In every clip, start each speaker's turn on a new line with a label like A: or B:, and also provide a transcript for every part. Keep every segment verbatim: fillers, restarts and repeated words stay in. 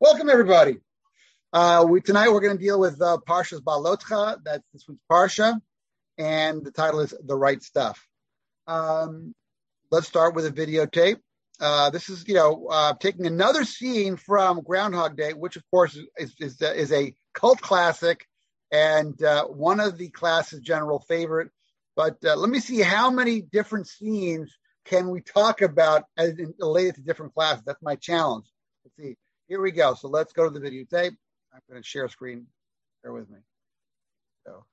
A: Welcome, everybody. Uh, we tonight we're going to deal with uh, Parshas Balotcha. That's this week's Parsha, and the title is "The Right Stuff." Um, let's start with a videotape. Uh, this is, you know, uh, taking another scene from Groundhog Day, which, of course, is is, is a cult classic and uh, one of the class's general favorite. But uh, let me see how many different scenes can we talk about as in, related to different classes. That's my challenge. Let's see. Here we go. So let's go to the videotape. I'm going to share screen. Bear with me. So.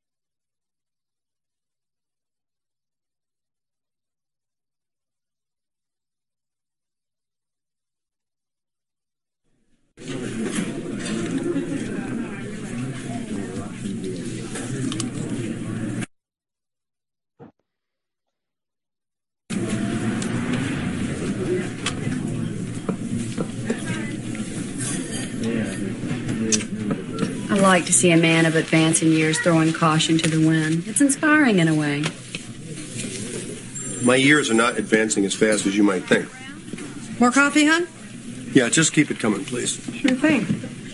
B: I like to see a man of advancing years throwing caution to the wind. It's inspiring in a way.
C: My years are not advancing as fast as you might think.
B: More coffee, hon?
C: Yeah, just keep it coming, please.
B: Sure thing.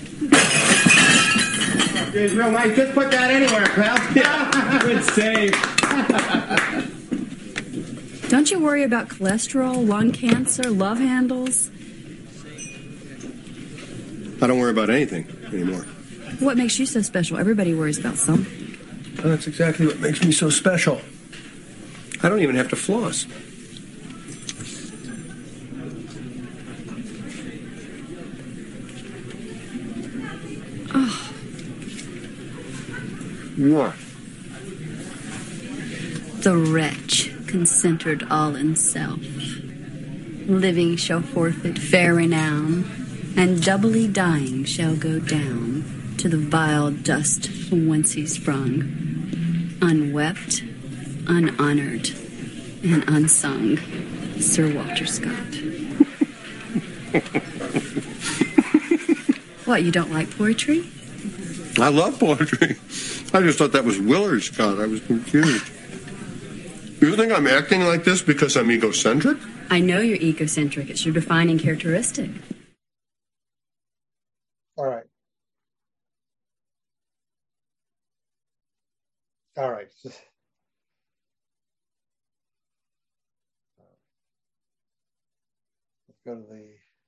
D: It's real nice. Just put that anywhere, pal.
E: Yeah, good save.
B: Don't you worry about cholesterol, lung cancer, love handles?
C: I don't worry about anything anymore.
B: What makes you so special? Everybody worries about something.
C: Well, that's exactly what makes me so special. I don't even have to floss.
B: Oh.
C: What?
B: The wretch, concentred all in self. Living shall forfeit fair renown, and doubly dying shall go down to the vile dust from whence he sprung, unwept, unhonored, and unsung, Sir Walter Scott. What, you don't like poetry?
C: I love poetry. I just thought that was Willard Scott. I was confused. You think I'm acting like this because I'm egocentric?
B: I know you're egocentric. It's your defining characteristic.
A: All right. All right. Let's go to the.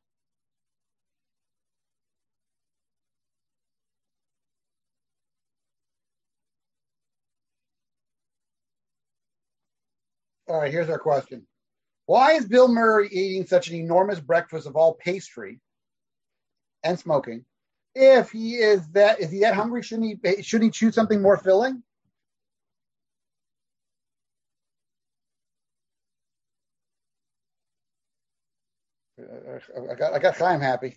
A: All right, here's our question. Why is Bill Murray eating such an enormous breakfast of all pastry and smoking? If he is that, is he that hungry? Shouldn't he, shouldn't he choose something more filling? I got, I got Chaim happy.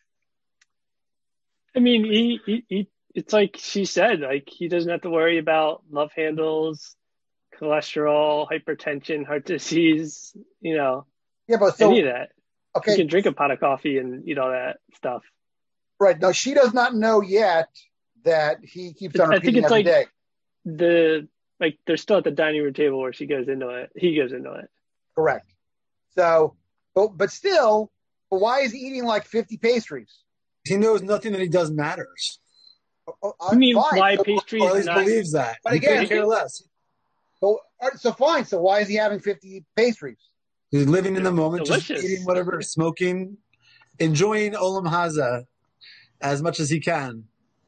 E: I mean, he, he, he, it's like she said, like he doesn't have to worry about love handles, cholesterol, hypertension, heart disease, you know,
A: yeah, but so,
E: any of that.
A: Okay.
E: You can drink a pot of coffee and eat all that stuff.
A: Right. Now, she does not know yet that he keeps on repeating
E: I think it's
A: every
E: like
A: day.
E: The, like, they're still at the dining room table where she goes into it. He goes into it.
A: Correct. So, but, but still, but why is he eating like fifty pastries?
F: He knows nothing that he does matters.
A: Oh,
E: I mean,
A: fine.
E: why
A: so,
E: pastries?
F: Or at least
E: not...
F: believes that.
A: But
F: he
A: again,
F: couldn't care less.
A: So, so fine. So why is he having fifty pastries?
F: He's living in the moment,
E: Delicious.
F: just eating whatever, smoking, enjoying Olam Haza as much as he can.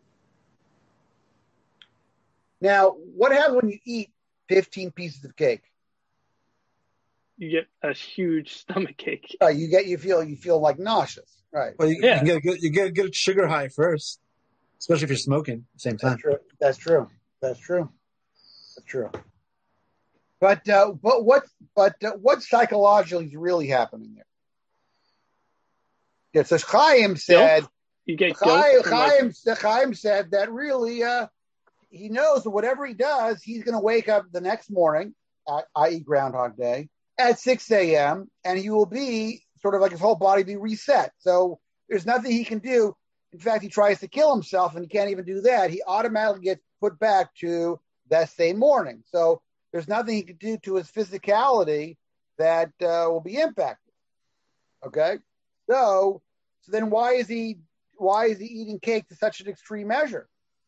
A: Now, what happens when you eat fifteen pieces of cake?
E: You get a huge stomach ache.
A: Right, you get you feel you feel like nauseous. Right.
F: Well, you,
E: Yeah.
F: you get a good, you get a good sugar high first, especially if you're smoking at the same time.
A: That's true. That's true. That's true. That's true. But uh, but what but uh, what psychologically is really happening there? Yeah, so Chaim said.
E: Guilt? You get
A: Chaim,
E: guilt from, like-
A: Chaim, Chaim said that really uh, he knows that whatever he does, he's going to wake up the next morning, at, that is. Groundhog Day, at six a.m., and he will be sort of like his whole body be reset. So there's nothing he can do. In fact, he tries to kill himself, and he can't even do that. He automatically gets put back to that same morning. So there's nothing he can do to his physicality that uh, will be impacted. Okay? So, so then why is he why is he eating cake to such an extreme measure?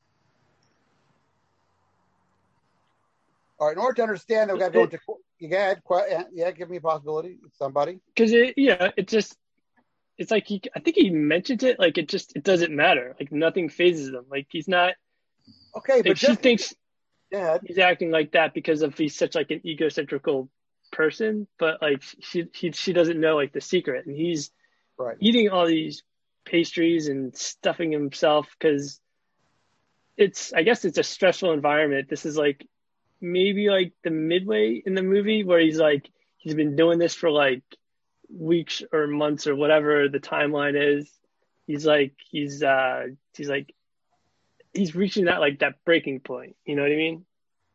A: All right, in order to understand that, we've got to go into. You go ahead. Yeah, give me a possibility. Somebody.
E: Because it, yeah, it just, it's like he. I think he mentioned it. Like it just, it doesn't matter. Like nothing phases him. Like he's not.
A: Okay, but
E: like she thinks
A: yeah.
E: he's acting like that because of he's such like an egocentrical person, but like she he, she doesn't know like the secret, and he's
A: right.
E: eating all these pastries and stuffing himself because it's I guess it's a stressful environment. This is like maybe like the midway in the movie where he's like he's been doing this for like weeks or months or whatever the timeline is. He's like he's uh he's like he's reaching that like that breaking point. You know what I mean?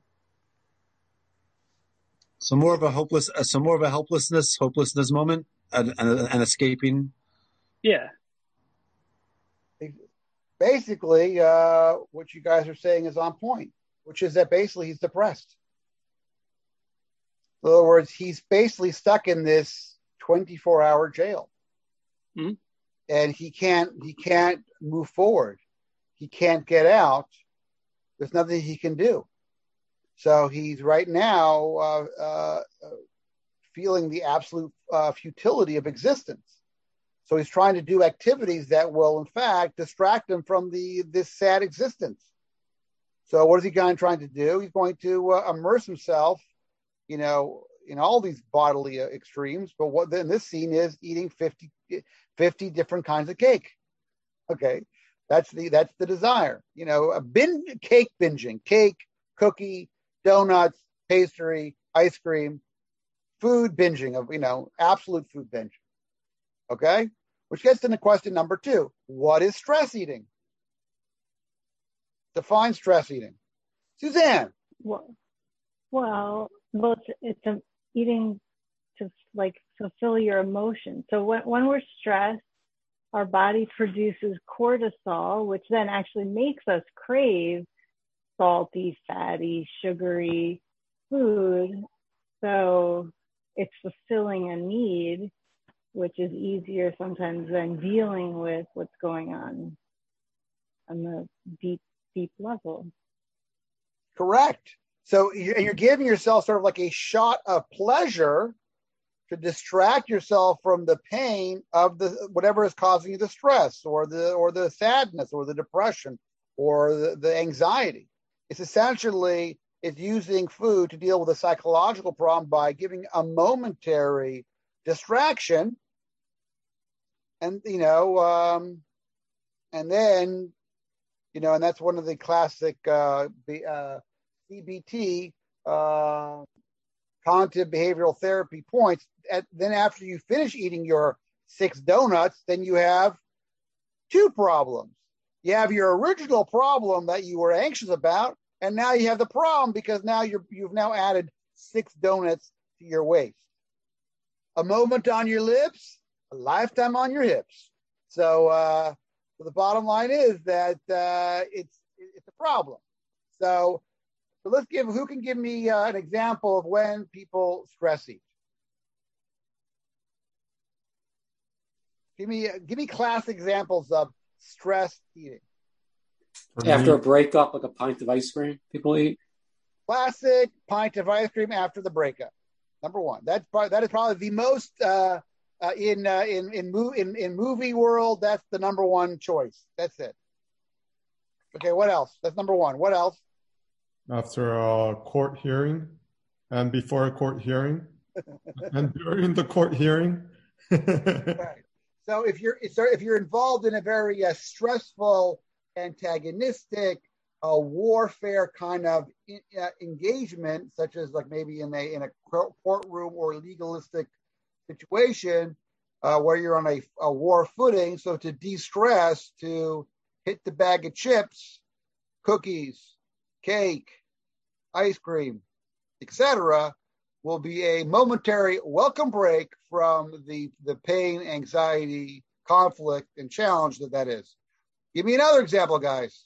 F: So more of a hopeless, uh, so more of a helplessness, hopelessness moment, and, and, and escaping.
E: Yeah.
A: Basically, uh, what you guys are saying is on point, which is that basically he's depressed. In other words, he's basically stuck in this twenty-four hour jail,
E: mm-hmm.
A: and he can't he can't move forward. He can't get out. There's nothing he can do. So he's right now uh, uh, feeling the absolute uh, futility of existence. So he's trying to do activities that will, in fact, distract him from the this sad existence. So what is he going trying to do? He's going to uh, immerse himself, you know, in all these bodily uh, extremes. But what then this scene is eating fifty, fifty different kinds of cake. Okay, that's the that's the desire. You know, a bin cake binging, cake, cookie, donuts, pastry, ice cream, food binging of, you know, absolute food binging. Okay? Which gets into question number two. What is stress eating? Define stress eating. Suzanne.
G: Well, well, well it's, it's a, eating to like fulfill your emotions. So when, when we're stressed, our body produces cortisol, which then actually makes us crave salty, fatty, sugary food. So it's fulfilling a need, which is easier sometimes than dealing with what's going on on the deep, deep level.
A: Correct. So you're giving yourself sort of like a shot of pleasure to distract yourself from the pain of the whatever is causing you the stress or the or the sadness or the depression or the, the anxiety. It's essentially, it's using food to deal with a psychological problem by giving a momentary distraction. And, you know, um, and then, you know, and that's one of the classic uh, uh, C B T, uh, cognitive behavioral therapy points. At, then after you finish eating your six donuts, then you have two problems. You have your original problem that you were anxious about, and now you have the problem because now you're, you've now added six donuts to your waist. A moment on your lips, a lifetime on your hips. So, uh, so the bottom line is that uh, it's it's a problem. So, so let's give, who can give me uh, an example of when people stress eat? Give me give me class examples of stress eating.
H: After a breakup, like a pint of ice cream, people eat.
A: Classic pint of ice cream after the breakup. Number one. That's that is probably the most uh, uh, in uh, in in, mo- in in movie world. That's the number one choice. That's it. Okay, what else? That's number one. What else?
I: After a court hearing, and before a court hearing, and during the court hearing.
A: Right. So if you're so if you're involved in a very uh, stressful, antagonistic, uh, warfare kind of in, uh, engagement, such as like maybe in a in a courtroom or legalistic situation uh, where you're on a, a war footing, so to de-stress, to hit the bag of chips, cookies, cake, ice cream, et cetera, will be a momentary welcome break from the, the pain, anxiety, conflict, and challenge that that is. Give me another example, guys.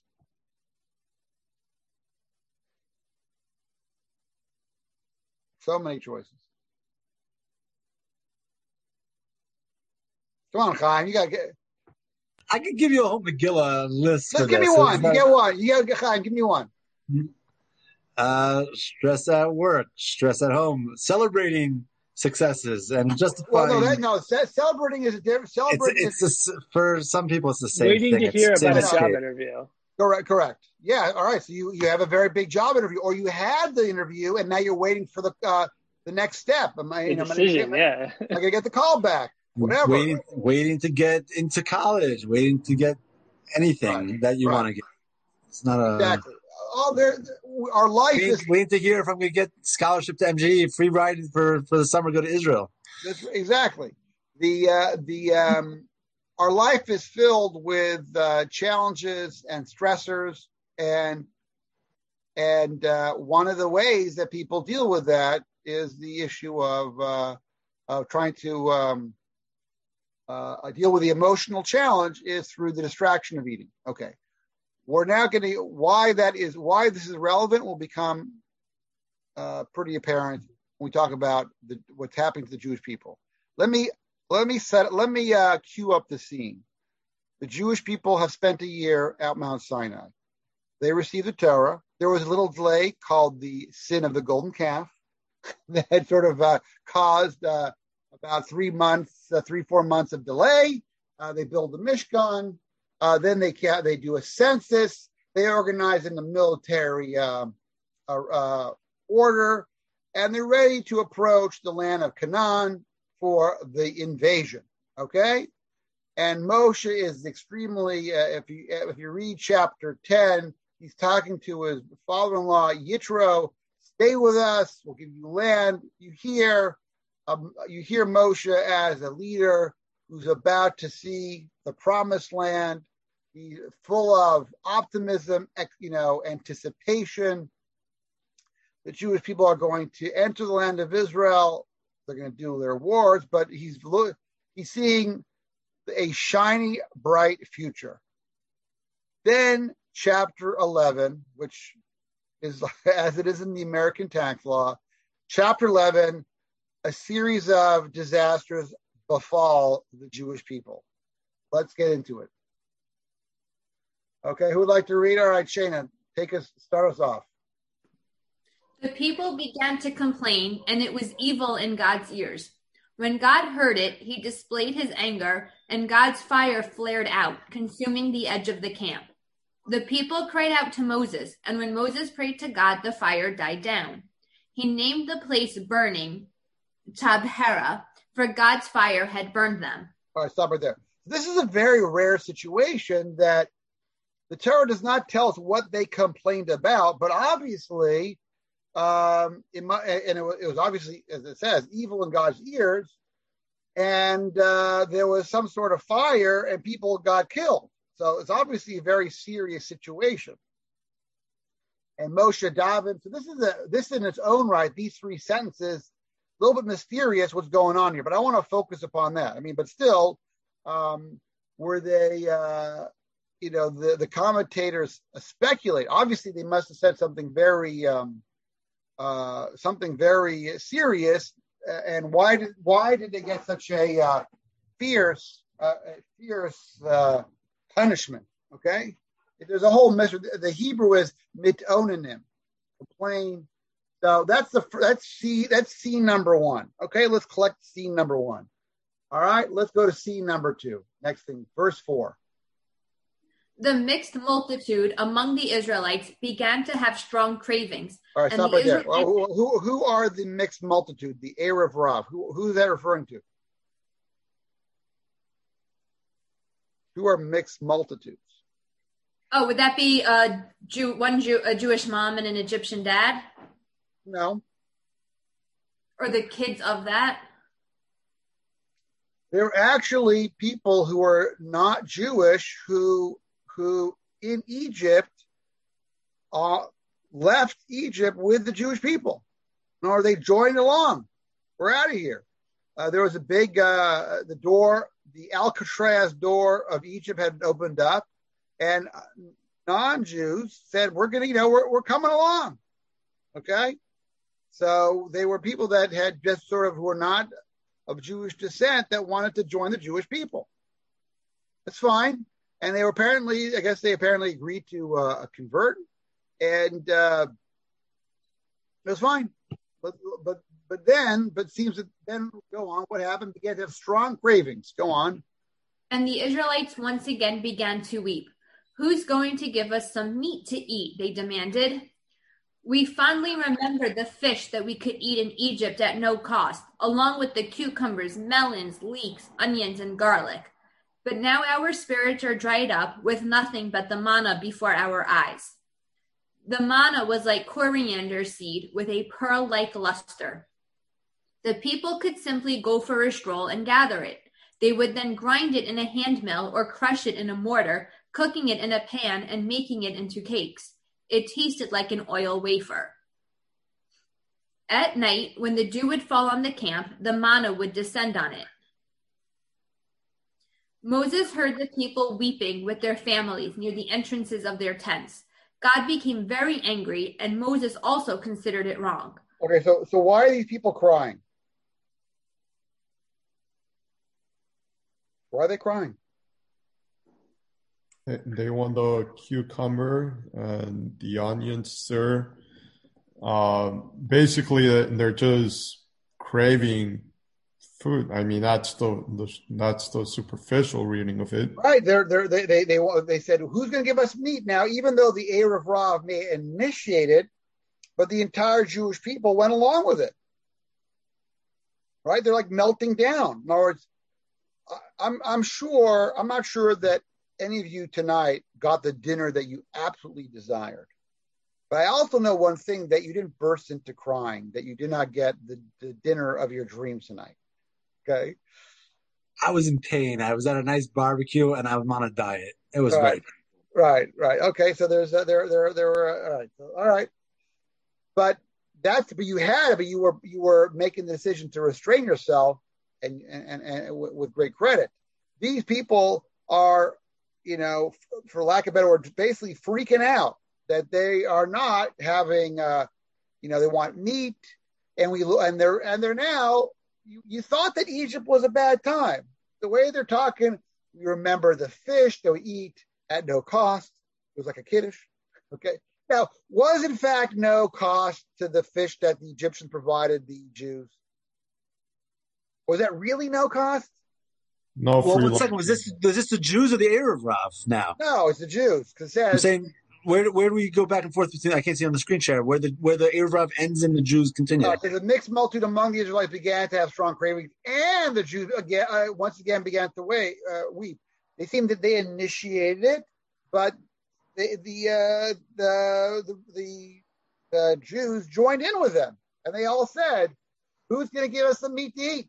A: So many choices. Come on, Chaim, you gotta get.
F: I could give you a whole Megillah list.
A: Let's
F: for
A: give
F: this.
A: me one.
F: Not,
A: you get one. You get Chaim, give me one.
F: Uh, stress at work, stress at home, celebrating successes, and justifying.
A: Well, no, that, no. Celebrating is a different. Celebrating
F: it's, it's
A: is
F: a, for some people, it's the same
E: waiting
F: thing.
E: to
F: It's
E: hear about a
F: as
E: job
F: Kate.
E: interview.
A: Correct, correct. Yeah, all right. So you, you have a very big job interview, or you had the interview, and now you're waiting for the uh, the next step. Am I,
E: The
A: you know,
E: decision,
A: am I,
E: yeah.
A: am I gonna get the call back? Whatever.
F: Waiting, waiting to get into college, waiting to get anything
A: Right,
F: that you
A: right.
F: want to get. It's not a
A: Exactly. Oh, there. Our life
F: waiting,
A: is
F: waiting to hear if I'm going to get scholarship to M G E, free ride for for the summer, go to Israel.
A: this, exactly the uh, the um, our life is filled with uh, challenges and stressors, and and uh, one of the ways that people deal with that is the issue of uh, of trying to um, uh, deal with the emotional challenge is through the distraction of eating. Okay. We're now going to, why that is, why this is relevant will become uh, pretty apparent when we talk about the, what's happening to the Jewish people. Let me, let me set, let me uh, cue up the scene. The Jewish people have spent a year at Mount Sinai. They received the Torah. There was a little delay called the sin of the golden calf that had sort of uh, caused uh, about three months, uh, three, four months of delay. Uh, they build the Mishkan. Uh, then they can, they do a census. They organize in the military um, uh, uh, order, and they're ready to approach the land of Canaan for the invasion. Okay, and Moshe is extremely. Uh, if you if you read chapter ten, he's talking to his father-in-law Yitro. Stay with us. We'll give you land. You hear, um, you hear Moshe as a leader who's about to see the promised land. He's full of optimism, you know, anticipation. The Jewish people are going to enter the land of Israel. They're going to do their wars, but he's he's seeing a shiny, bright future. Then chapter eleven, which is as it is in the American tax law, chapter eleven, a series of disasters befall the Jewish people. Let's get into it. Okay, who would like to read? All right, Shana, take us, start us off.
J: The people began to complain, and it was evil in God's ears. When God heard it, he displayed his anger, and God's fire flared out, consuming the edge of the camp. The people cried out to Moses, and when Moses prayed to God, the fire died down. He named the place burning Tabhera, for God's fire had burned them. All
A: right, stop right there. This is a very rare situation that the Torah does not tell us what they complained about, but obviously, um, it, and it was, it was obviously, as it says, evil in God's ears, and uh, there was some sort of fire, and people got killed. So it's obviously a very serious situation. And Moshe David. So this is a this in its own right. These three sentences, a little bit mysterious, what's going on here, but I want to focus upon that. I mean, but still, um, were they? Uh, You know, the, the commentators speculate. Obviously, they must have said something very, um, uh, something very serious. And why did why did they get such a uh, fierce, uh, fierce uh, punishment? Okay, there's a whole mystery. The Hebrew is mitonanim, complain. So that's the that's C that's scene number one. Okay, let's collect scene number one. All right, let's go to scene number two. Next thing, verse four.
J: The mixed multitude among the Israelites began to have strong cravings.
A: All right, stop right there. Well, who, who, who are the mixed multitude, the Erev Rav? Who, who is that referring to? Who are mixed multitudes?
J: Oh, would that be a Jew, one Jew, a Jewish mom and an Egyptian dad?
A: No.
J: Or the kids of that?
A: They're actually people who are not Jewish who who in Egypt uh, left Egypt with the Jewish people. Or they joined along. We're out of here. Uh, there was a big, uh, the door, the Alcatraz door of Egypt had opened up, and non-Jews said, we're going to, you know, we're, we're coming along. Okay? So they were people that had just sort of, who were not of Jewish descent that wanted to join the Jewish people. That's fine. and they were apparently, I guess they apparently agreed to uh, convert, and uh, it was fine. But but but then, but seems that then go on. What happened? Began to have strong cravings. Go on.
J: And the Israelites once again began to weep. Who's going to give us some meat to eat? They demanded. We fondly remember the fish that we could eat in Egypt at no cost, along with the cucumbers, melons, leeks, onions, and garlic. But now our spirits are dried up with nothing but the manna before our eyes. The manna was like coriander seed with a pearl-like luster. The people could simply go for a stroll and gather it. They would then grind it in a hand mill or crush it in a mortar, cooking it in a pan and making it into cakes. It tasted like an oil wafer. At night, when the dew would fall on the camp, the manna would descend on it. Moses heard the people weeping with their families near the entrances of their tents. God became very angry, and Moses also considered it wrong.
A: Okay, so so why are these people crying? Why are they crying?
I: They want the cucumber and the onions, sir. Um, basically, they're just craving food. I mean, that's the, the that's the superficial reading of it.
A: Right. They're, they're, they they they they said, who's going to give us meat now? Even though the Erev Rav may initiate it, but the entire Jewish people went along with it. Right? They're like melting down. In other words, I'm I'm sure I'm not sure that any of you tonight got the dinner that you absolutely desired. But I also know one thing, that you didn't burst into crying, that you did not get the, the dinner of your dreams tonight. Okay?
F: I was in pain. I was at a nice barbecue and I'm on a diet. It was
A: right.
F: very
A: Right, right. Okay, so there's uh, there there there were uh, all right. So, all right. But that's but you had it, but you were you were making the decision to restrain yourself and and, and, and with great credit. These people are, you know, for lack of a better word, basically freaking out that they are not having, uh, you know, they want meat, and we and they're and they're now. You, you thought that Egypt was a bad time. The way they're talking, you remember the fish they would eat at no cost. It was like a kiddush. Okay. Now, was in fact no cost to the fish that the Egyptians provided the Jews? Was that really no cost?
I: No.
F: Well, one second. Was this was this the Jews or the Erev Rav now?
A: No, it's the Jews. Because
F: I'm saying, where where do we go back and forth between? I can't see on the screen share where the where the Erev Rav ends and the Jews continue.
A: Uh, the mixed multitude among the Israelites began to have strong cravings, and the Jews again uh, once again began to wait, uh, weep. They seemed that they initiated it, but the the, uh, the the the the Jews joined in with them, and they all said, "Who's going to give us some meat to eat?"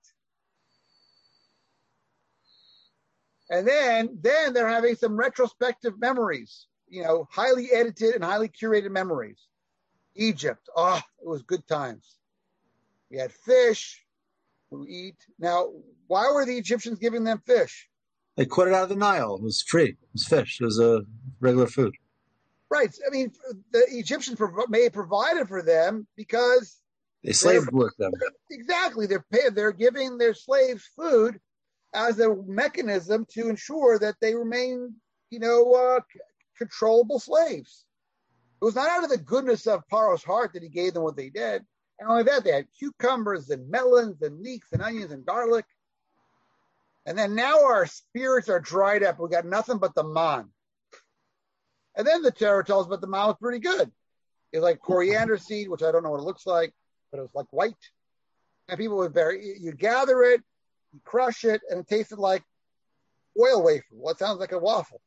A: And then, then they're having some retrospective memories, you know, highly edited and highly curated memories. Egypt, oh, it was good times. We had fish, we eat. Now, why were the Egyptians giving them fish?
F: They caught it out of the Nile. It was free. It was fish. It was a regular food.
A: Right. I mean, the Egyptians may have provided for them because
F: they slave worked them.
A: Exactly. They're pay, they're giving their slaves food as a mechanism to ensure that they remain, you know, uh, c- controllable slaves. It was not out of the goodness of Paro's heart that he gave them what they did. And only that, they had cucumbers and melons and leeks and onions and garlic. And then now our spirits are dried up. We got nothing but the man. And then the Torah tells us, but the man was pretty good. It was like coriander seed, which I don't know what it looks like, but it was like white. And people would bury, you gather it, you crush it, and it tasted like oil wafer. Well, it sounds like a waffle.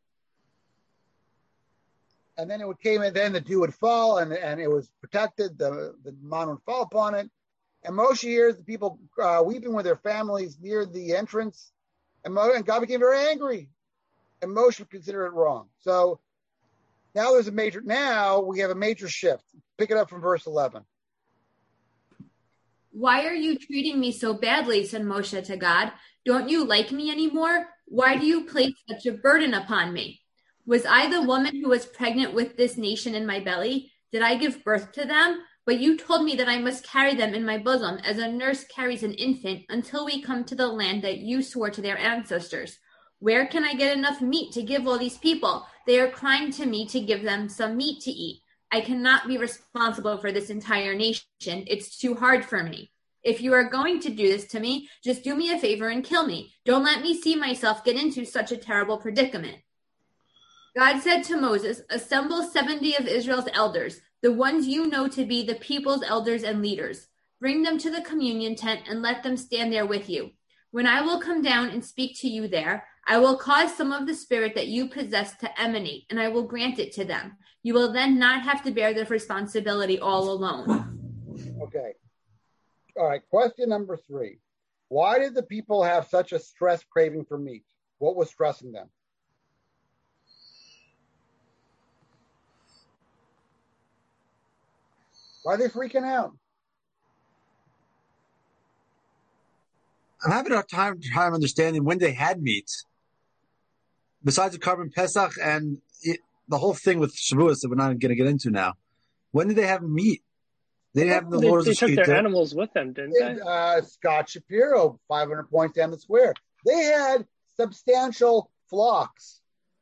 A: And then it would came in, then the dew would fall, and, and it was protected. The, the man would fall upon it. And Moshe hears the people uh, weeping with their families near the entrance. And, Mo, and God became very angry. And Moshe would consider it wrong. So now there's a major, now we have a major shift. Pick it up from verse eleven.
J: Why are you treating me so badly, said Moshe to God. Don't you like me anymore? Why do you place such a burden upon me? Was I the woman who was pregnant with this nation in my belly? Did I give birth to them? But you told me that I must carry them in my bosom as a nurse carries an infant until we come to the land that you swore to their ancestors. Where can I get enough meat to give all these people? They are crying to me to give them some meat to eat. I cannot be responsible for this entire nation. It's too hard for me. If you are going to do this to me, just do me a favor and kill me. Don't let me see myself get into such a terrible predicament. God said to Moses, assemble seventy of Israel's elders, the ones you know to be the people's elders and leaders. Bring them to the communion tent and let them stand there with you. When I will come down and speak to you there, I will cause some of the spirit that you possess to emanate, and I will grant it to them. You will then not have to bear the responsibility all alone.
A: Okay. All right. Question number three. Why did the people have such a stress craving for meat? What was stressing them? Why are they freaking out?
F: I'm having a time time understanding when they had meat. Besides the Carbon Pesach and it, the whole thing with Shavuos that we're not going to get into now. When did they have meat? They didn't have the
E: They,
F: Lord's
E: they took
F: Sheet.
E: their animals with them, didn't they?
A: Uh, Scott Shapiro, five hundred points down the square. They had substantial flocks.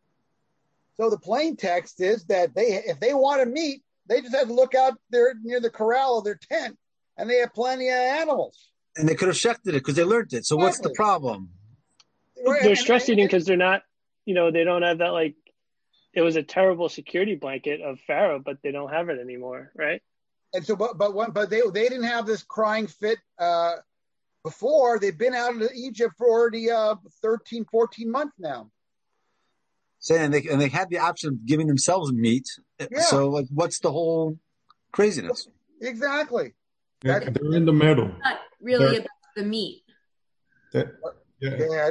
A: So the plain text is that they, if they wanted meat, they just had to look out there near the corral of their tent, and they had plenty of animals.
F: And they could have shechted it because they learned it. So exactly. What's the problem?
E: They're stress eating because they're not, you know, they don't have that, like, it was a terrible security blanket of Pharaoh, but they don't have it anymore, right?
A: And so, but but one, but they they didn't have this crying fit uh, before. They've been out of Egypt for already uh, thirteen, fourteen months now.
F: So, and they and they had the option of giving themselves meat. Yeah. So, like, what's the whole craziness?
A: Exactly.
I: They're, they're in the middle.
J: It's not really they're, about the meat.
I: Yeah.
A: Yeah.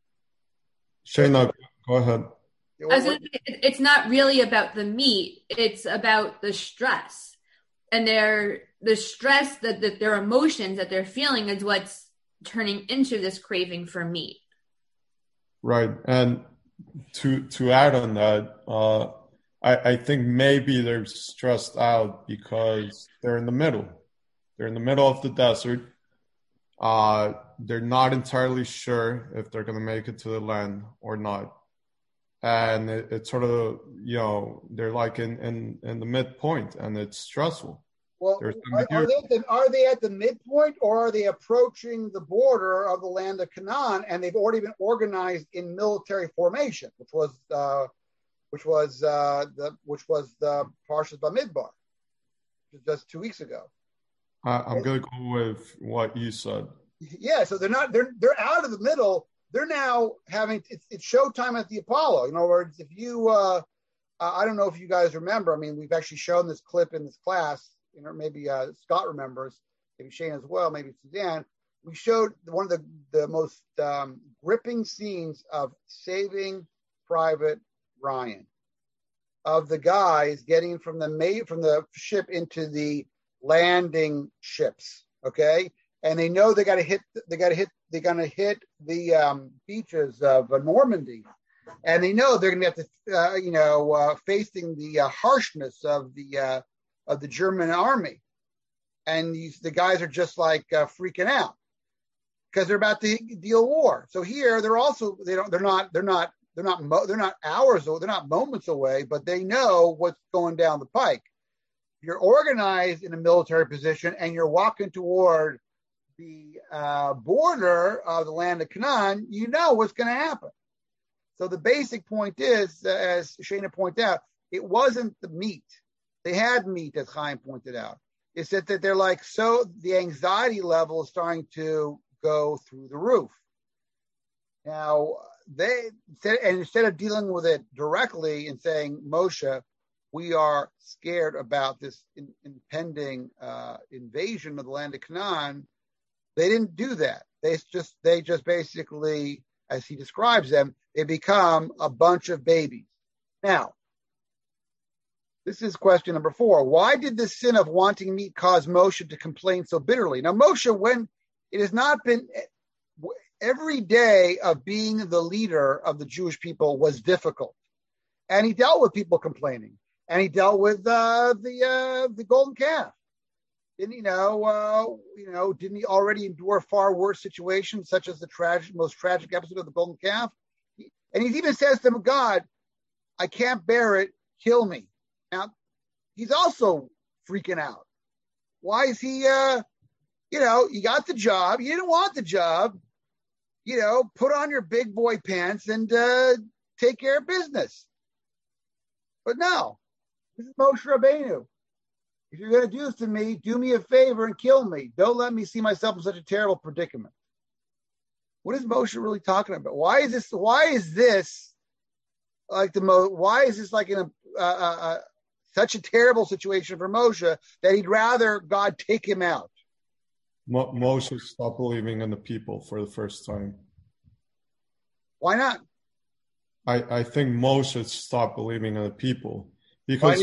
I: Shayna, go ahead.
J: As it, it's not really about the meat. It's about the stress. And their the stress, that the, their emotions that they're feeling is what's turning into this craving for meat.
I: Right. And to to add on that, uh, I, I think maybe they're stressed out because they're in the middle. They're in the middle of the desert. Uh, they're not entirely sure if they're going to make it to the land or not. And it, it's sort of, you know, they're like in, in, in the midpoint, and it's stressful.
A: Well, are, are, they at the, are they at the midpoint, or are they approaching the border of the land of Canaan, and they've already been organized in military formation, which was uh, which was uh, the which was the Parshas Bamidbar, just two weeks ago.
I: Uh, I'm going to go with what you said.
A: Yeah, so they're not they're they're out of the middle. They're now having it's, it's showtime at the Apollo. In other words, if you uh, I don't know if you guys remember. I mean, we've actually shown this clip in this class. You know, maybe uh, Scott remembers, maybe Shane as well, maybe Suzanne. We showed one of the the most um, gripping scenes of Saving Private Ryan, of the guys getting from the ma- from the ship into the landing ships. Okay, and they know they got to hit. They got to hit. They're going to hit the um, beaches of uh, Normandy, and they know they're going to have to, uh, you know, uh, facing the uh, harshness of the uh, of the German army, and these the guys are just like uh, freaking out because they're about to deal war. So here they're also they don't they're not they're not they're not mo- they're not hours they're not moments away, but they know what's going down the pike. You're organized in a military position, and you're walking toward the uh, border of the land of Canaan. You know what's going to happen. So the basic point is, uh, as Shana pointed out, it wasn't the meat. They had meat, as Chaim pointed out. It's that, that they're like, so the anxiety level is starting to go through the roof. Now, they, and instead of dealing with it directly and saying, Moshe, we are scared about this in, impending uh, invasion of the land of Canaan, they didn't do that. They just, they just basically, as he describes them, they become a bunch of babies. Now, this is question number four. Why did the sin of wanting meat cause Moshe to complain so bitterly? Now, Moshe, when it has not been every day of being the leader of the Jewish people was difficult, and he dealt with people complaining, and he dealt with uh, the uh, the golden calf. Didn't he know? Uh, you know, didn't he already endure far worse situations, such as the tragic, most tragic episode of the golden calf? He, And he even says to God, I can't bear it, kill me. Now, he's also freaking out. Why is he, uh, you know, you got the job. You didn't want the job. You know, put on your big boy pants and uh, take care of business. But no, this is Moshe Rabbeinu. If you're going to do this to me, do me a favor and kill me. Don't let me see myself in such a terrible predicament. What is Moshe really talking about? Why is this? Why is this like the mo? Why is this like in a uh, uh, such a terrible situation for Moshe that he'd rather God take him out?
I: Mo- Moshe stopped believing in the people for the first time.
A: Why not?
I: I, I think Moshe stopped believing in the people
A: because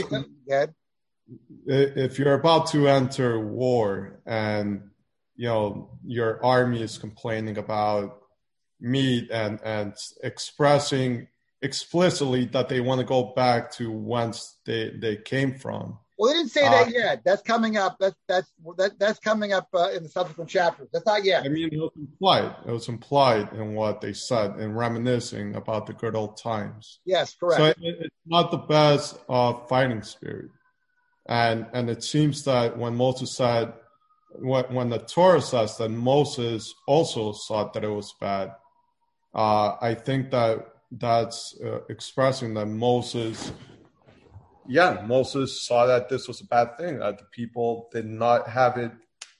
I: if you're about to enter war and you know your army is complaining about meat and, and expressing explicitly that they want to go back to whence they, they came from.
A: Well, they didn't say uh, that yet. That's coming up. That's that's that, that's coming up uh, in the subsequent chapters. That's not yet.
I: I mean, it was implied. It was implied in what they said and reminiscing about the good old times.
A: Yes, correct.
I: So it, it's not the best uh, fighting spirit, and and it seems that when Moses said, when, when the Torah says that Moses also thought that it was bad, uh, I think that that's uh, expressing that Moses. Yeah, Moses saw that this was a bad thing, that the people did not have it,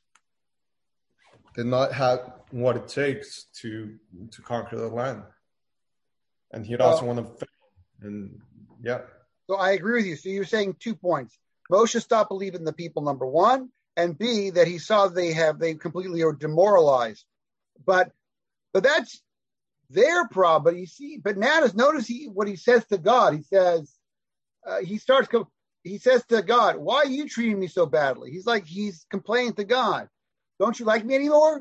I: did not have what it takes to to conquer the land. And he'd also well, want to fail. And yeah.
A: So I agree with you. So you're saying two points. Moshe stopped believing the people, number one, and B, that he saw they have they completely are demoralized. But but that's their problem. But you see, but now notice he what he says to God. He says, Uh, he starts, he says to God, why are you treating me so badly? He's like, he's complaining to God. Don't you like me anymore?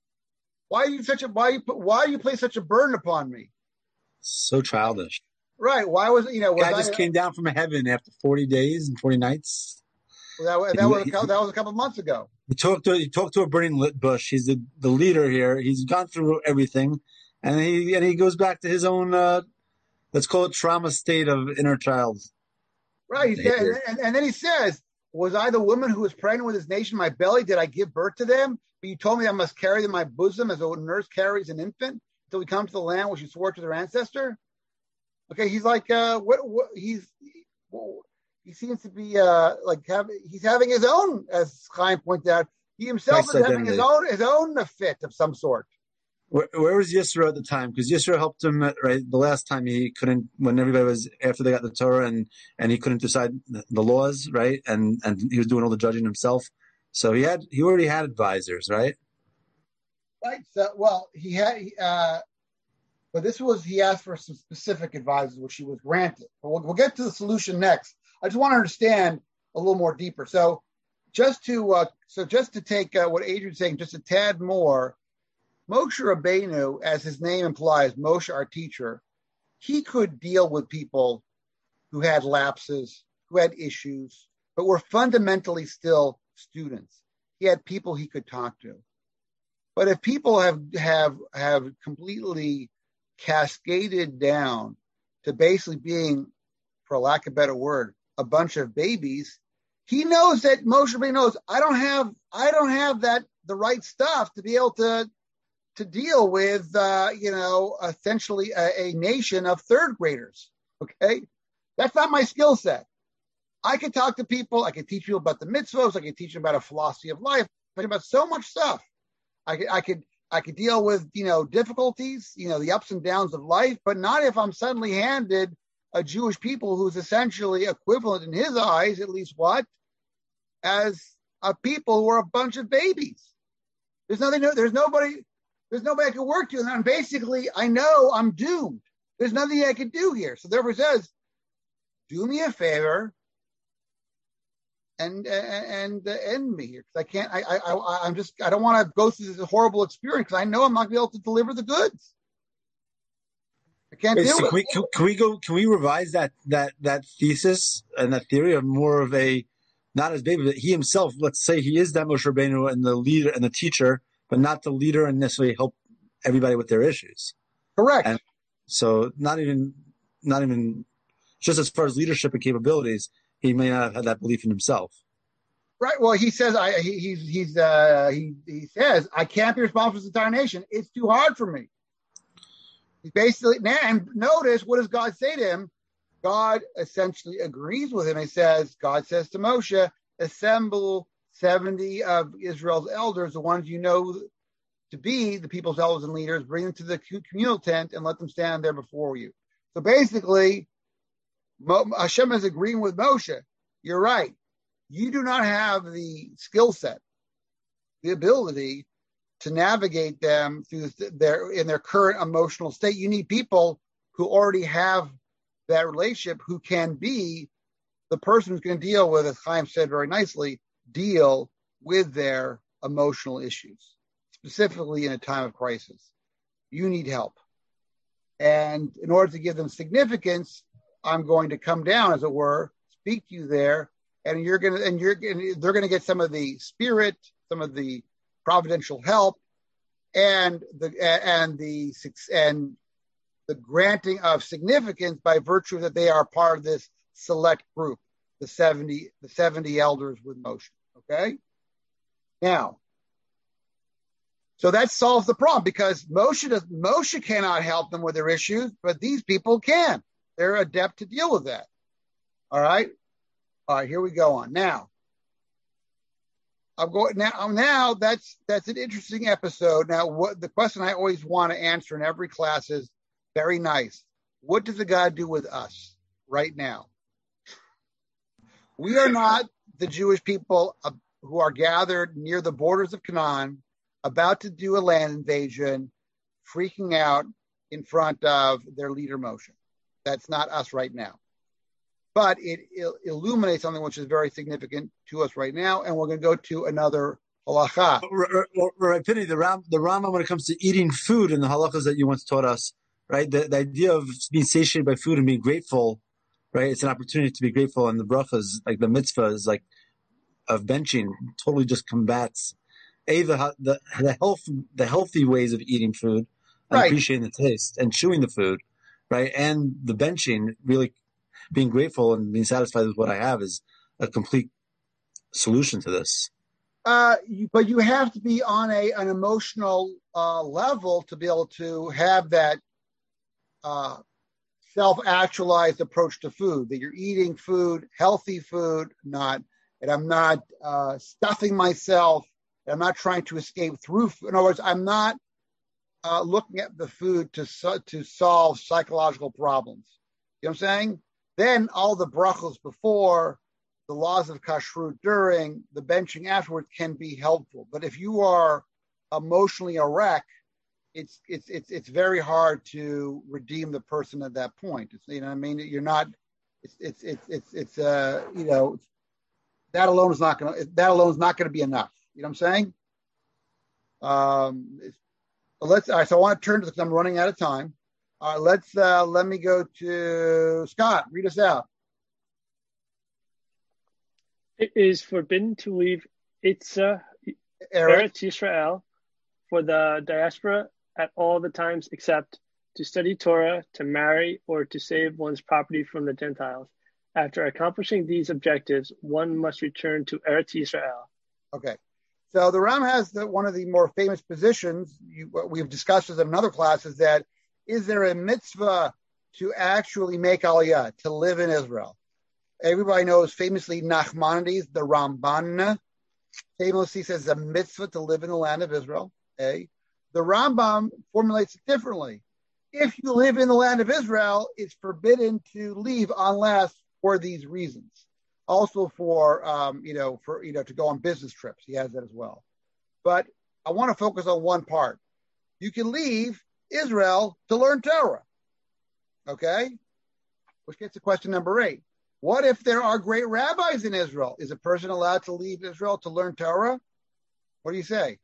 A: Why are you such a, why you put, why you place such a burden upon me?
F: So childish.
A: Right. Why was, you know, was
F: God just
A: I,
F: came down from heaven after forty days and forty nights.
A: Well, that, that, he, was a couple, that was a couple of months ago.
F: He talked to, he talked to a burning lit bush. He's the, the leader here. He's gone through everything. And he, and he goes back to his own, uh, let's call it trauma state of inner child.
A: Right, he said, and, and then he says, was I the woman who was pregnant with his nation in my belly? Did I give birth to them? But you told me I must carry them in my bosom as a nurse carries an infant until we come to the land which you swore to their ancestor? Okay, he's like, uh, what, what he's, well, he seems to be uh, like, have, he's having his own, as Chaim pointed out, he himself nice is identity. having his own, his own fit of some sort.
F: Where, where was Yisro at the time? Because Yisro helped him, right? The last time he couldn't, when everybody was, after they got the Torah and, and he couldn't decide the laws, right? And, and he was doing all the judging himself. So he had, he already had advisors, right?
A: Right. So, well, he had, uh, but this was, he asked for some specific advisors, which he was granted. But we'll, we'll get to the solution next. I just want to understand a little more deeper. So just to, uh, so just to take uh, what Adrian's saying, just a tad more, Moshe Rabbeinu, as his name implies, Moshe, our teacher, he could deal with people who had lapses, who had issues, but were fundamentally still students. He had people he could talk to. But if people have have have completely cascaded down to basically being, for lack of a better word, a bunch of babies, he knows that Moshe Rabbeinu knows I don't have I don't have that the right stuff to be able to. to deal with, uh, you know, essentially a, a nation of third graders, okay? That's not my skill set. I can talk to people. I can teach people about the mitzvahs. I can teach them about a philosophy of life. I can about so much stuff. I could, I could, I could deal with, you know, difficulties, you know, the ups and downs of life, but not if I'm suddenly handed a Jewish people who's essentially equivalent in his eyes, at least what, as a people who are a bunch of babies. There's nothing, there's nobody... There's nobody I can work to. And basically, I know I'm doomed. There's nothing I can do here. So therefore it says, do me a favor and and, and uh, end me here. Because I can't, I, I, I, I'm just, I don't want to go through this horrible experience because I know I'm not going to be able to deliver the goods. I can't
F: Wait,
A: do
F: so
A: it.
F: Can we, can, can we go, can we revise that, that, that thesis and that theory of more of a, not as baby, but he himself, let's say he is that Moshe Rabbeinu and the leader and the teacher, but not the leader and necessarily help everybody with their issues.
A: Correct.
F: And, So not even, not even, just as far as leadership and capabilities, he may not have had that belief in himself.
A: Right. Well, he says, I, he, he's, he's, uh, he, he says, I can't be responsible for this entire nation. It's too hard for me. He basically, now, and notice, what does God say to him? God essentially agrees with him. He says, God says to Moshe, assemble seventy of Israel's elders, the ones you know to be the people's elders and leaders, bring them to the communal tent and let them stand there before you. So basically, Hashem is agreeing with Moshe. You're right. You do not have the skill set, the ability to navigate them through their in their current emotional state. You need people who already have that relationship, who can be the person who's going to deal with, as Chaim said very nicely, deal with their emotional issues, specifically in a time of crisis. You need help. And in order to give them significance, I'm going to come down, as it were, speak to you there, and you're going to, and you're going they're going to get some of the spirit, some of the providential help, and the and the and the granting of significance by virtue that they are part of this select group, the seventy, the seventy elders with Moshe. Okay. Now, so that solves the problem, because Moshe does, Moshe cannot help them with their issues, but these people can. They're adept to deal with that. All right. All right. Here we go on now. I'm going now. Now that's that's an interesting episode. Now, what the question I always want to answer in every class is very nice. What does the God do with us right now? We are not the Jewish people uh, who are gathered near the borders of Canaan, about to do a land invasion, freaking out in front of their leader Moshe. That's not us right now. But it, it illuminates something which is very significant to us right now, and we're going to go to another halacha.
F: Right, Penny, the Ram, the Rambam, when it comes to eating food and the halachas that you once taught us, right? The, the idea of being satiated by food and being grateful, right? It's an opportunity to be grateful, and the brachas, like the mitzvahs, like of benching, totally just combats a the the the health the healthy ways of eating food, and
A: right,
F: appreciating the taste and chewing the food, right? And the benching, really being grateful and being satisfied with what I have, is a complete solution to this.
A: Uh, you, but you have to be on a an emotional uh, level to be able to have that uh, self-actualized approach to food, that you're eating food, healthy food, not, and I'm not uh, stuffing myself, and I'm not trying to escape through food. In other words, I'm not uh, looking at the food to to solve psychological problems. You know what I'm saying? Then all the brachos before, the laws of kashrut during, the benching afterwards can be helpful. But if you are emotionally a wreck, it's it's it's it's very hard to redeem the person at that point. It's, you know what I mean? You're not. It's it's it's it's, it's uh you know that alone is not gonna that alone is not gonna be enough. You know what I'm saying? Um, it's, let's. All right, so I want to turn to this because I'm running out of time. All right, let's uh, let me go to Scott. Read us out.
E: It is forbidden to leave Itza, Eretz Yisrael, for the diaspora at all the times except to study Torah, to marry, or to save one's property from the Gentiles. After accomplishing these objectives, one must return to Eretz Yisrael.
A: Okay. So the Ram has the, one of the more famous positions, you, what we've discussed this in another class, is that is there a mitzvah to actually make aliyah, to live in Israel? Everybody knows famously Nachmanides, the Ramban, famously says a mitzvah to live in the land of Israel. Okay? The Rambam formulates it differently. If you live in the land of Israel, it's forbidden to leave unless for these reasons. Also for, um, you know, for, you know, to go on business trips. He has that as well. But I want to focus on one part. You can leave Israel to learn Torah. Okay? Which gets to question number eight. What if there are great rabbis in Israel? Is a person allowed to leave Israel to learn Torah? What do you say?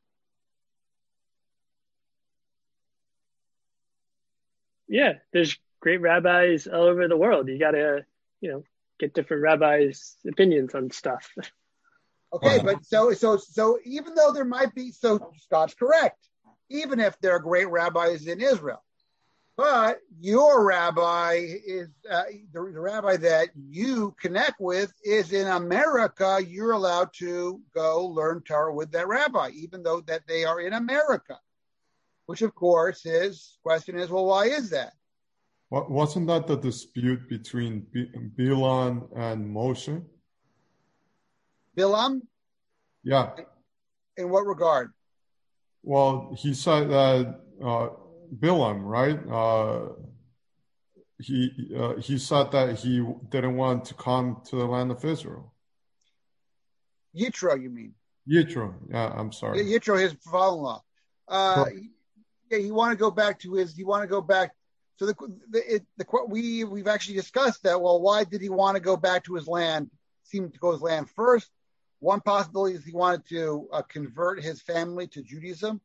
E: Yeah, there's great rabbis all over the world. You got to, you know, get different rabbis' opinions on stuff.
A: Okay, but so so so even though there might be, so Scott's correct, even if there are great rabbis in Israel, But your rabbi is uh, the, the rabbi that you connect with is in America. You're allowed to go learn Torah with that rabbi, even though that they are in America. Which, of course, is question is, well, why is that?
I: What, wasn't that the dispute between B- Bilam and Moshe?
A: Bilam?
I: Yeah.
A: In what regard?
I: Well, he said that uh, Bilam, right? Uh, he uh, he said that he didn't want to come to the land of Israel.
A: Yitro, you mean?
I: Yitro, yeah, I'm sorry.
A: Yitro, his father-in-law. Uh, yeah, you want to go back to his. You want to go back. So the the, it, the we we've actually discussed that. Well, why did he want to go back to his land? Seemed to go to his land first. One possibility is he wanted to uh, convert his family to Judaism,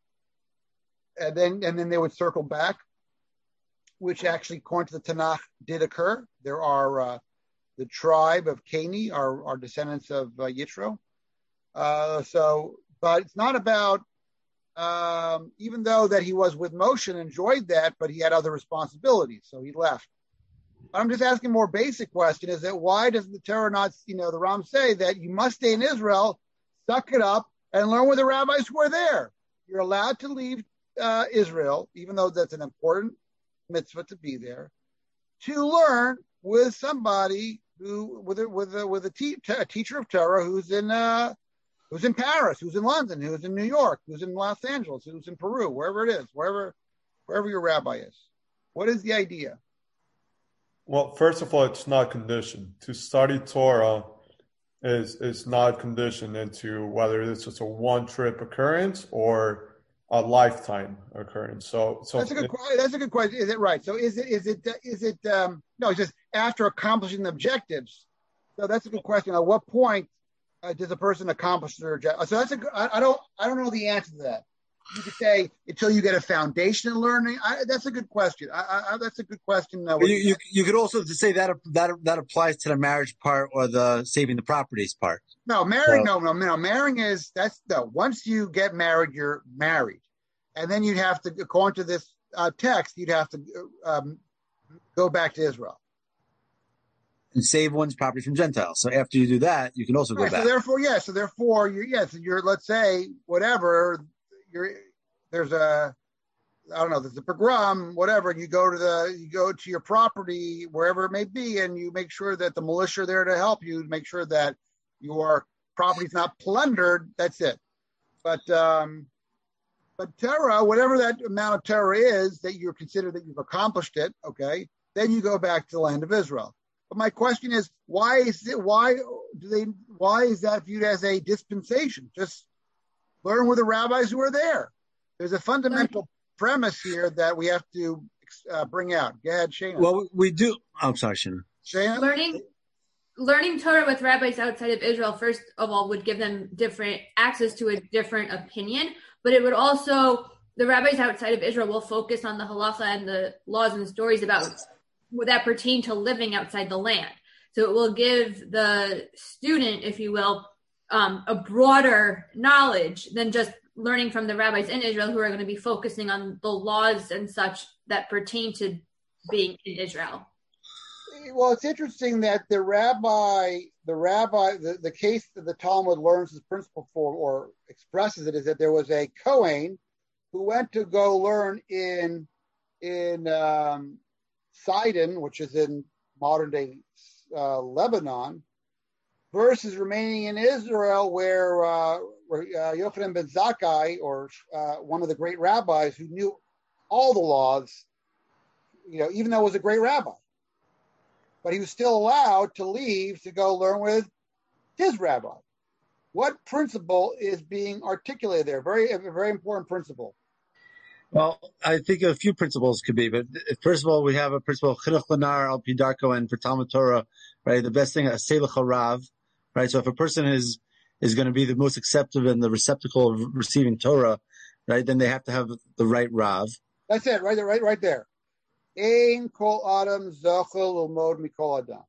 A: and then and then they would circle back, which actually, according to the Tanakh, did occur. There are uh, the tribe of Cani are, are descendants of uh, Yitro. Uh, so, but it's not about. Um, even though that he was with Moshe and enjoyed that, but he had other responsibilities, so he left. I'm just asking a more basic question: is that why does the Torah not, you know, the Ram say that you must stay in Israel, suck it up, and learn with the rabbis who are there? You're allowed to leave uh, Israel, even though that's an important mitzvah to be there, to learn with somebody who, with a, with a, with a, te- a teacher of Torah who's in. Uh, Who's in Paris, who's in London, who's in New York, who's in Los Angeles, who's in Peru, wherever it is, wherever wherever your rabbi is. What is the idea?
I: Well, first of all, it's not conditioned. To study Torah is is not conditioned into whether this is a one-trip occurrence or a lifetime occurrence. So, so
A: that's a good.
I: it,
A: That's a good question. Is it right? So, is it is it is it? Um, no, it's just after accomplishing the objectives. So that's a good question. At what point? Uh, does a person accomplish their objective? So that's a. I, I don't. I don't know the answer to that. You could say until you get a foundation in learning. I, that's a good question. I, I, that's a good question. Uh,
F: you, you you could also say that that that applies to the marriage part or the saving the properties part.
A: No, marrying. So, no, no, no. Marrying is that's no. Once you get married, you're married, and then you'd have to, according to this uh, text, you'd have to um, go back to Israel.
F: And save one's property from Gentiles. So after you do that, you can also go
A: right,
F: back.
A: So therefore, yes. Yeah, so therefore, you're yes. You're let's say whatever. You're there's a I don't know. There's a pogrom, whatever. And you go to the you go to your property wherever it may be, and you make sure that the militia are there to help you. Make sure that your property's not plundered. That's it. But um, but Torah, whatever that amount of Torah is that you consider that you've accomplished it, okay. Then you go back to the land of Israel. But my question is, why is it? Why do they? Why is that viewed as a dispensation? Just learn with the rabbis who are there. There's a fundamental premise here that we have to uh, bring out. Go ahead, Shana.
F: Well, we do. I'm sorry, Shana.
A: Shana?
J: Learning, learning Torah with rabbis outside of Israel, first of all, would give them different access to a different opinion, but it would also the rabbis outside of Israel will focus on the halacha and the laws and the stories about. That pertain to living outside the land. So it will give the student, if you will, um, a broader knowledge than just learning from the rabbis in Israel who are going to be focusing on the laws and such that pertain to being in Israel.
A: Well, it's interesting that the rabbi, the rabbi, the, the case that the Talmud learns as principle for or expresses it is that there was a Kohen who went to go learn in, in, um, Sidon, which is in modern day uh, Lebanon, versus remaining in Israel, where, uh, where uh, Yochanan ben Zakkai, or uh, one of the great rabbis who knew all the laws, you know, even though he was a great rabbi, but he was still allowed to leave to go learn with his rabbi. What principle is being articulated there? Very, a very important principle.
F: Well, I think a few principles could be, but first of all, we have a principle of chinuch l'nar al pi darko, and for Talmud Torah, right? The best thing, a selech harav, right? So if a person is is going to be the most acceptive and the receptacle of receiving Torah, right? Then they have to have the right rav.
A: That's it, right there, right, right there. Ein kol adam zachel l'mod mikol adam.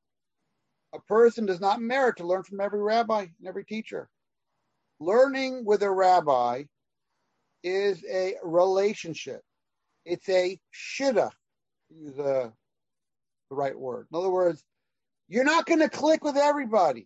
A: A person does not merit to learn from every rabbi and every teacher. Learning with a rabbi is a relationship. It's a shidduch, to use a, the right word. In other words, you're not going to click with everybody.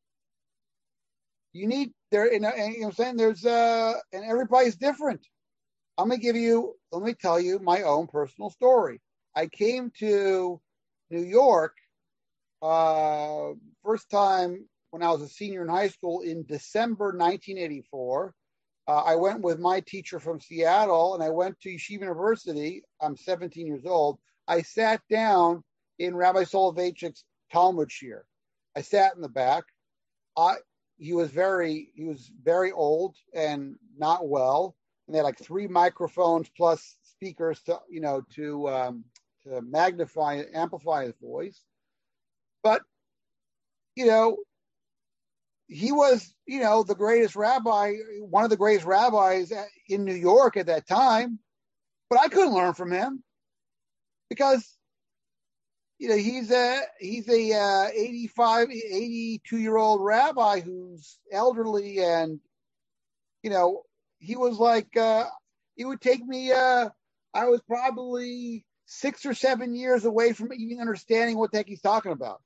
A: You need there, you know, you know what I'm saying? There's uh, and everybody's different. I'm going to give you, let me tell you my own personal story. I came to New York uh, first time when I was a senior in high school in December nineteen eighty-four. Uh, I went with my teacher from Seattle, and I went to Yeshiva University. I'm seventeen years old. I sat down in Rabbi Soloveitchik's Talmud Shir. I sat in the back. I, he was very, he was very old and not well, and they had like three microphones plus speakers to, you know, to um, to magnify, amplify his voice. But, you know, he was, you know, the greatest rabbi, one of the greatest rabbis in New York at that time. But I couldn't learn from him because, you know, he's a he's a uh, eighty-five, eighty-two year old rabbi who's elderly, and, you know, he was like, uh, it would take me, uh, I was probably six or seven years away from even understanding what the heck he's talking about,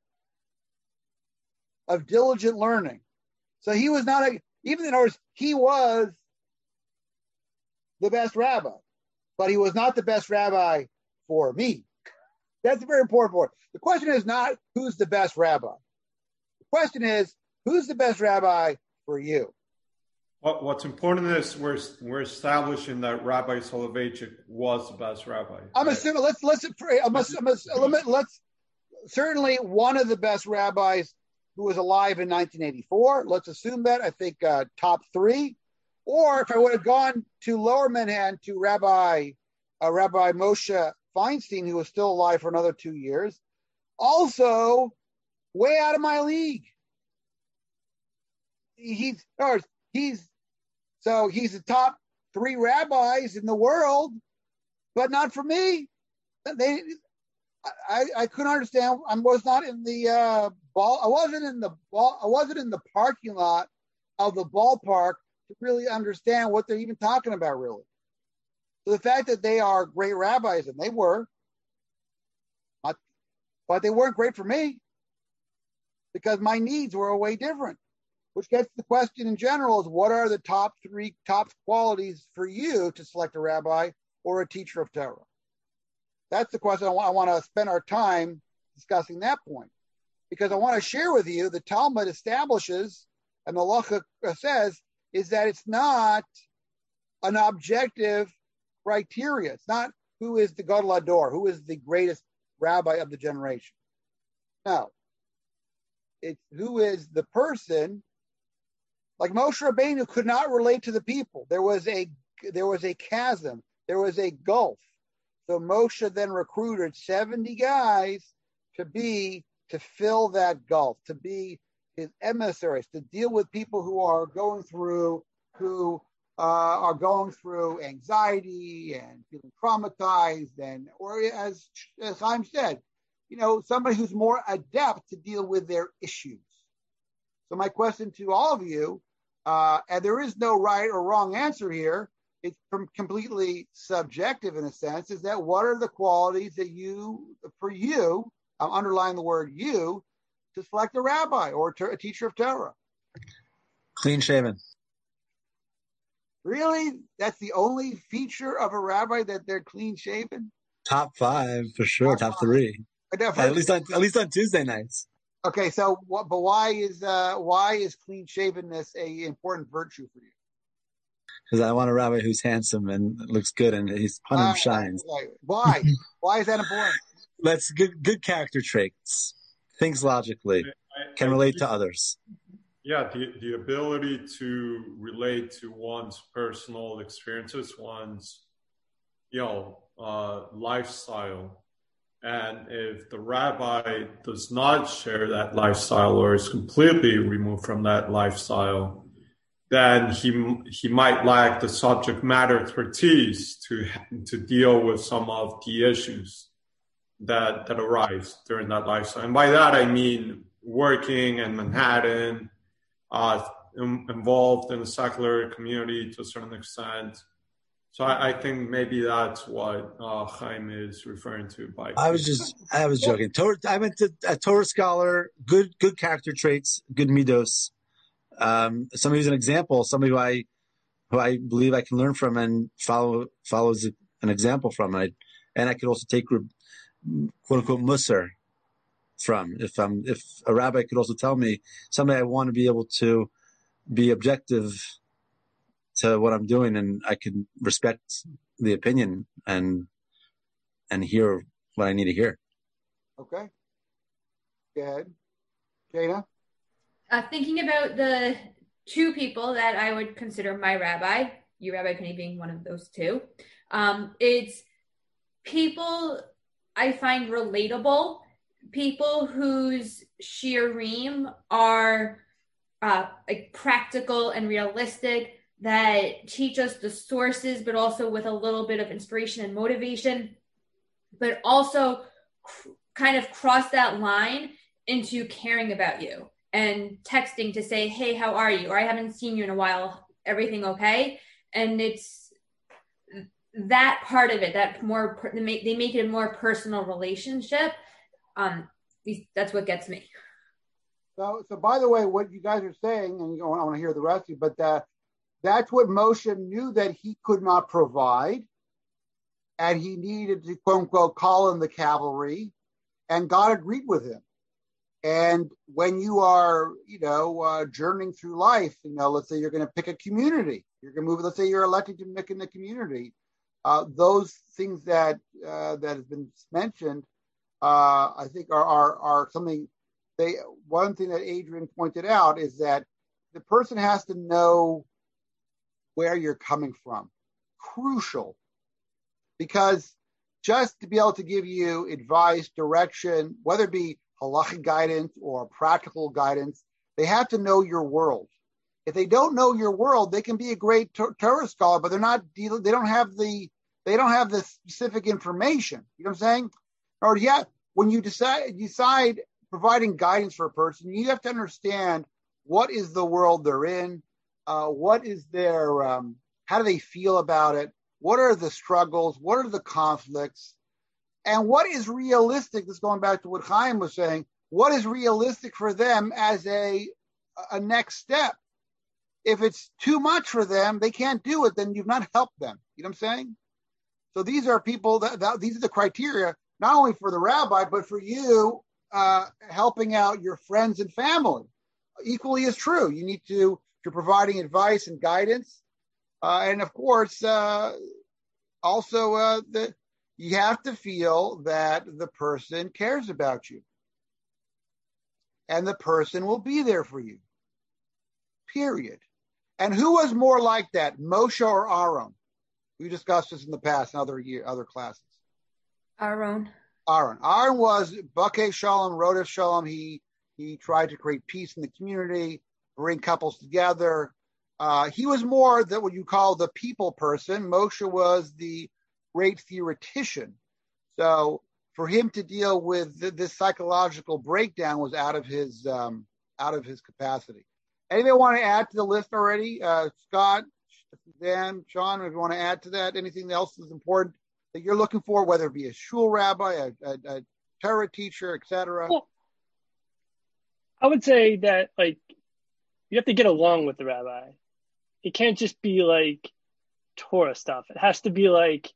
A: of diligent learning. So he was not a, even in other words, he was the best rabbi, but he was not the best rabbi for me. That's a very important point. The question is not who's the best rabbi. The question is who's the best rabbi for you.
I: What, what's important is we're we're establishing that Rabbi Soloveitchik was the best rabbi.
A: I'm right? assuming. Let's let's I'm, I'm, I'm, let's certainly one of the best rabbis who was alive in nineteen eighty-four. Let's assume that. I think uh, top three. Or if I would have gone to Lower Manhattan to Rabbi uh, Rabbi Moshe Feinstein, who was still alive for another two years, also way out of my league. He's or he's so he's the top three rabbis in the world, but not for me. They, I, I couldn't understand. I was not in the uh, ball. I wasn't in the ball. I wasn't in the parking lot of the ballpark to really understand what they're even talking about, really. So the fact that they are great rabbis, and they were, not, but they weren't great for me because my needs were way different. Which gets the question in general is, what are the top three top qualities for you to select a rabbi or a teacher of Torah? That's the question I want, I want to spend our time discussing that point. Because I want to share with you, the Talmud establishes, and the Halacha says, is that it's not an objective criteria. It's not who is the Gadol Hador, who is the greatest rabbi of the generation. No. It's who is the person. Like Moshe Rabbeinu could not relate to the people. There was a there was a chasm. There was a gulf. So Moshe then recruited seventy guys to be to fill that gulf, to be his emissaries, to deal with people who are going through who uh, are going through anxiety and feeling traumatized, and or as as Chaim said, you know, somebody who's more adept to deal with their issues. So my question to all of you. Uh, and there is no right or wrong answer here. It's completely subjective in a sense, is that what are the qualities that you, for you, I'm underlining the word you, to select a rabbi or a teacher of Torah?
F: Clean shaven.
A: Really? That's the only feature of a rabbi, that they're clean shaven?
F: Top five, for sure, top, top three. At least on, at least on Tuesday nights.
A: Okay, so what? But why is uh, why is clean shavenness a important virtue for you?
F: Because I want a rabbi who's handsome and looks good, and his punam uh, shines.
A: Okay. Why? Why is that important?
F: That's good. Good character traits. Thinks logically. I, I, can relate I, to others.
I: Yeah, the the ability to relate to one's personal experiences, one's you know uh, lifestyle. And if the rabbi does not share that lifestyle or is completely removed from that lifestyle, then he he might lack the subject matter expertise to to deal with some of the issues that that arise during that lifestyle. And by that I mean working in Manhattan, uh, in, involved in the secular community to a certain extent. So I, I think maybe that's what uh, Chaim is referring to by.
F: I was just, I was joking. Torah, I meant to, a Torah scholar, good, good character traits, good midos. Um, somebody who's an example, somebody who I, who I believe I can learn from and follow, follows an example from. And I, and I could also take quote unquote musar from. If I'm, if a rabbi could also tell me somebody I want to be able to be objective to what I'm doing, and I can respect the opinion and and hear what I need to hear.
A: Okay. Go ahead. Jada?
J: Uh, thinking about the two people that I would consider my rabbi, you, Rabbi Penny, being one of those two, um, it's people I find relatable, people whose shiurim are uh, like practical and realistic, that teach us the sources, but also with a little bit of inspiration and motivation, but also cr- kind of cross that line into caring about you and texting to say, hey, how are you? Or I haven't seen you in a while. Everything okay? And it's that part of it, that more, they make, they make it a more personal relationship. Um, that's what gets me.
A: So, so by the way, what you guys are saying, and I want to hear the rest of you, but uh, that's what Moshe knew that he could not provide, and he needed to, quote unquote, call in the cavalry, and God agreed with him. And when you are, you know, uh, journeying through life, you know, let's say you're going to pick a community, you're going to move, let's say you're elected to pick in the community, uh, those things that uh, that has been mentioned, uh, I think are, are are something. They one thing that Adrian pointed out is that the person has to know where you're coming from. Crucial. Because just to be able to give you advice, direction, whether it be halachic guidance or practical guidance, they have to know your world. If they don't know your world, they can be a great Torah scholar, but they're not. They don't have the. They don't have the specific information. You know what I'm saying? Or yeah, when you decide decide providing guidance for a person, you have to understand what is the world they're in. Uh, what is their, um, how do they feel about it? What are the struggles? What are the conflicts? And what is realistic? This is going back to what Chaim was saying. What is realistic for them as a, a next step? If it's too much for them, they can't do it, then you've not helped them. You know what I'm saying? So these are people, that, that these are the criteria, not only for the rabbi, but for you uh, helping out your friends and family. Equally is true. You need to, you're providing advice and guidance. Uh, and of course, uh, also, uh, the, you have to feel that the person cares about you. And the person will be there for you. Period. And who was more like that, Moshe or Aaron? We discussed this in the past in other year, other classes.
J: Aaron.
A: Aaron. Aaron was Bakei Shalom, Rodef Shalom. He he tried to create peace in the community, bring couples together. Uh, he was more that what you call the people person. Moshe was the great theoretician. So for him to deal with th- this psychological breakdown was out of his um, out of his capacity. Anybody want to add to the list already? Uh, Scott, Suzanne, Sean, if you want to add to that, anything else is important that you're looking for, whether it be a shul rabbi, a, a, a Torah teacher, et cetera?
E: Well, I would say that, like, you have to get along with the rabbi. It can't just be like Torah stuff. It has to be like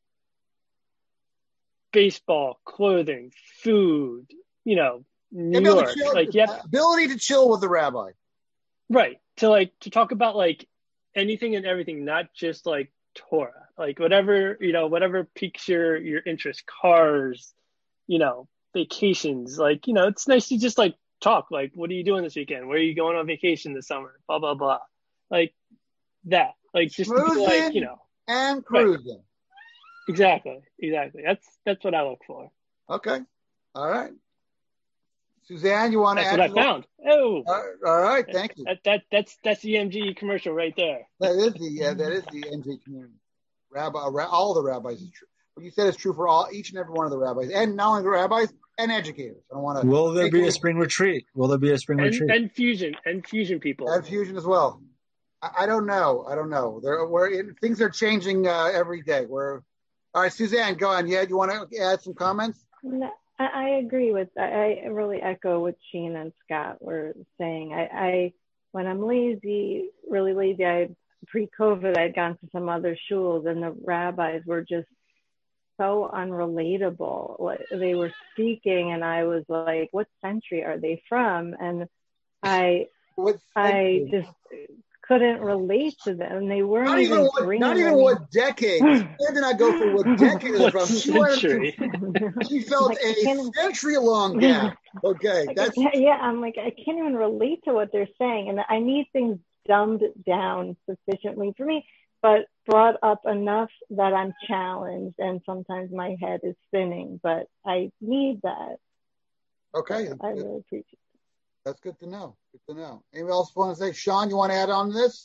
E: baseball, clothing, food, you know, New York.
A: Chill,
E: like, you have,
A: ability to chill with the rabbi.
E: Right. To like, to talk about like anything and everything, not just like Torah, like whatever, you know, whatever piques your, your interest, cars, you know, vacations, like, you know, it's nice to just like talk, like, what are you doing this weekend? Where are you going on vacation this summer? Blah, blah, blah. Like that, like just to be like, you know,
A: and cruising.
E: Right. Exactly. Exactly. That's, that's what I look for.
A: Okay. All right. Suzanne, you want to
E: that's
A: add?
E: That's what I found. Oh,
A: all right, all right. Thank you.
E: That, that that's that's the M G commercial right there.
A: That is the yeah, that is the M G community. Rabbi, all the rabbis is true. What you said is true for all, each and every one of the rabbis, and not only the rabbis and educators. I don't want to.
F: Will there be a spring retreat? Will there be a spring
E: and,
F: retreat?
E: And fusion, and fusion people,
A: and fusion as well. I, I don't know. I don't know. There, we're in, things are changing uh, every day. We're all right. Suzanne, go on. Yeah, you want to add some comments?
G: No, I, I agree with. I, I really echo what Sheen and Scott were saying. I, I when I'm lazy, really lazy. I pre-COVID, I'd gone to some other shuls, and the rabbis were just so unrelatable. They were speaking, and I was like, "What century are they from?" And I, I just couldn't relate to them. They weren't
A: not even,
G: even
A: what, not even what decade. Where did I go for what decade is from? She,
E: century?
A: She felt like, a century-long gap. Okay,
G: like,
A: that's
G: yeah. I'm like, I can't even relate to what they're saying, and I need things dumbed down sufficiently for me, but brought up enough that I'm challenged, and sometimes my head is spinning. But I need that.
A: Okay,
G: so I really appreciate it.
A: That's good to know. Good to know. Anyone else want to say? Sean, you want to add on to this?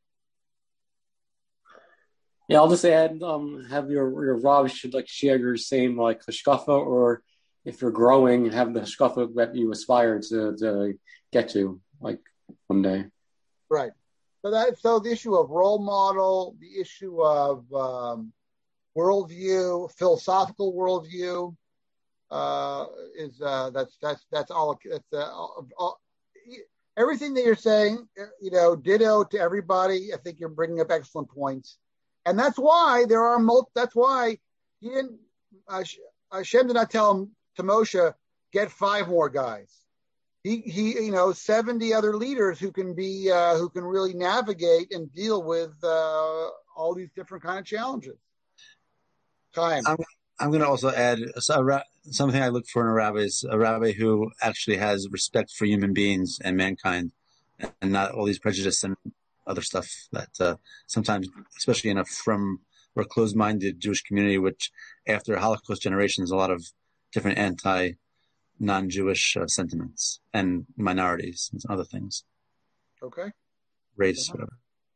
H: Yeah, I'll just add, um, have your your Rav should like share your same like hashkafa, or if you're growing, have the hashkafa that you aspire to to get to like one day.
A: Right. So that so the issue of role model, the issue of um, worldview, philosophical worldview, uh, is uh, that's that's that's all. That's uh, all, all, everything that you're saying. You know, ditto to everybody. I think you're bringing up excellent points, and that's why there are multi. That's why he didn't. Uh, Hashem did not tell him to Moshe, get five more guys. He, he, you know, seventy other leaders who can be, uh, who can really navigate and deal with uh, all these different kind of challenges. Time.
F: I'm, I'm going to also add so, something I look for in a rabbi is a rabbi who actually has respect for human beings and mankind, and not all these prejudice and other stuff that uh, sometimes, especially in a from or closed-minded Jewish community, which after Holocaust generations, a lot of different anti. non-Jewish uh, sentiments and minorities and other things.
A: Okay.
F: Race, whatever.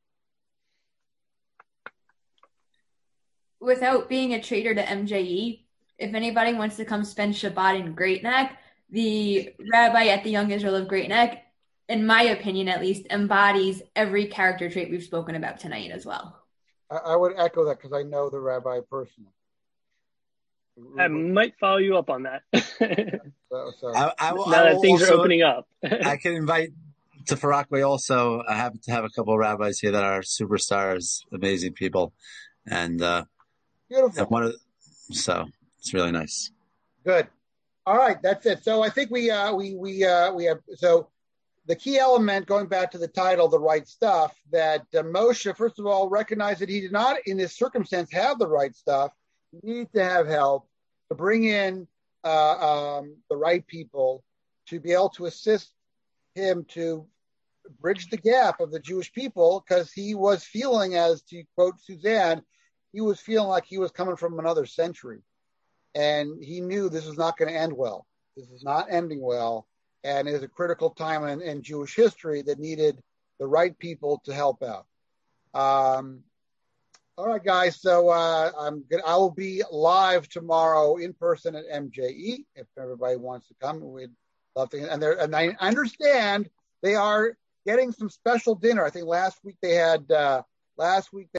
J: Without being a traitor to M J E, if anybody wants to come spend Shabbat in Great Neck, the rabbi at the Young Israel of Great Neck, in my opinion at least, embodies every character trait we've spoken about tonight as well.
A: I, I would echo that because I know the rabbi personally.
E: I might follow you up on that.
A: so, so.
F: I, I will,
E: now
F: I
E: that
F: will
E: things
F: also,
E: are opening up.
F: I can invite to Far Rockaway also. I happen to have a couple of rabbis here that are superstars, amazing people. And, uh,
A: beautiful.
F: And one of, so it's really nice.
A: Good. All right. That's it. So I think we, uh, we, we, uh, we have, so the key element going back to the title, The Right Stuff, that uh, Moshe, first of all, recognized that he did not in this circumstance have the right stuff. He needed to have help to bring in uh, um, the right people to be able to assist him to bridge the gap of the Jewish people, because he was feeling, as to quote Suzanne, he was feeling like he was coming from another century. And he knew this was not going to end well. This is not ending well. And it is a critical time in, in Jewish history that needed the right people to help out. Um, All right, guys. So uh, I'm good. I will be live tomorrow in person at M J E. If everybody wants to come, we'd love to. And, and I understand they are getting some special dinner. I think last week they had uh, last week. They